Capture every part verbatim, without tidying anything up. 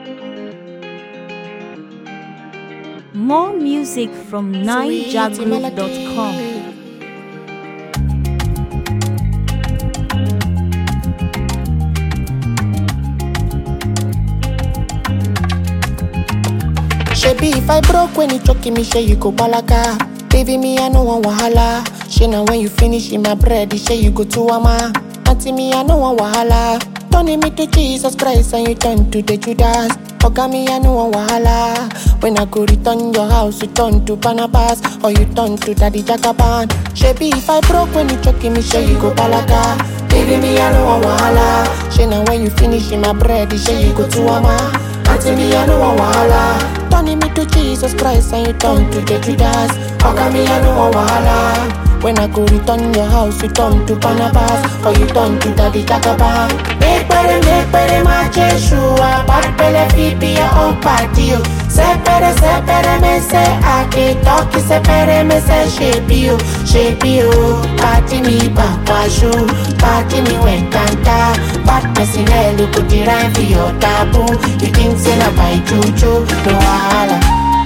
More music from niger group dot com. Shebi, if I broke when you choking me, say you go balaka. Baby, me, I no want wahala. She now when you finish in my bread, say you go to ama. Auntie me, I no want wahala. Turning me to Jesus Christ and you turn to the Judas. Oga me, I no want wahala. When I go return your house, you turn to Barnabas or you turn to Daddy Jagaban. Shebi, if I broke when you choking me, say you go balaka. Baby, me, I no want wahala. She now when you finish in my bread, say you go to ama. Auntie me, I no want wahala. Turning me to Jesus Christ and you turn to the Judas. Oga me, I no want wahala. When I go return your house, you turn to Barnabas or you turn to Daddy Jagaban. Make better, make better, my Jeshua. Bad belly feet be your own party. Sepere, sepere, me say I can't talk. Sepere, me say shape you, shape you. Party me back, shoe. Party me when canta. Bad person, I look at the rhyme for your taboo. You think say na by juju, no wahala.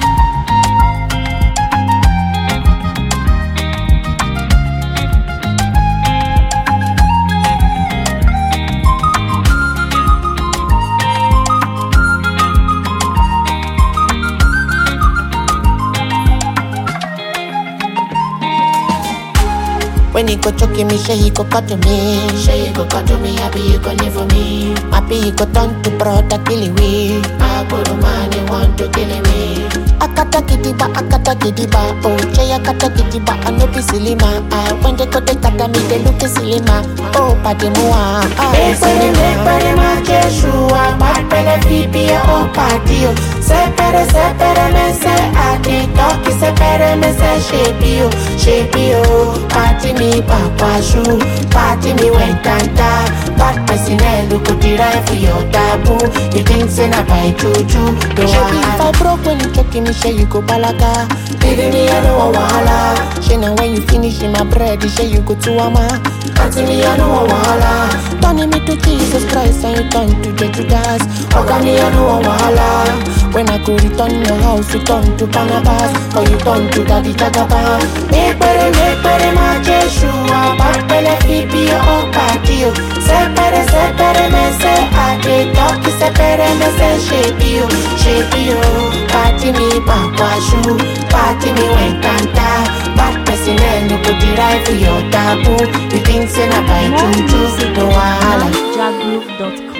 When you go choking me, say you go cut to me. Say you go cut to me, happy you go live for me. Happy you go turn to brother killing me. I go to man, you want to kill me. Akata kidiba, akata kidiba. Oh, Jay akata kidiba, I no be silly ma. Ah, when they go they kata me, they look silly ma. Oh, padi mua. Make body, make body, ma Jeshua. Bad belly feet be your own party. Sepere, sepere, me say I can't talk. Sepere, me say shape you, shape you. Party me papa shoe, party me when canta. Bad person, I look at the right for your taboo. You think say na by juju, no wahala. If I broke when you choking me, say you go balaka. Baby me, I no want wahala. She now when you finish in my bread, say you go to ama. Auntie me, I no want wahala. Turning me to Jesus Christ and you turn to the Judas. Oga me, I no want wahala. When I go return your house, you turn to Barnabas or you turn to Daddy Jagaban. Make better, make better, my Jeshua. Bad belly feet be your own party. Sepere, sepere, me say I can't talk. Sepere, me say shape you, shape you. Party me back, shoe. Party me when canta. Bad person, I look at the right for your taboo. You think say na by More juju, music no from wahala. niger group dot com.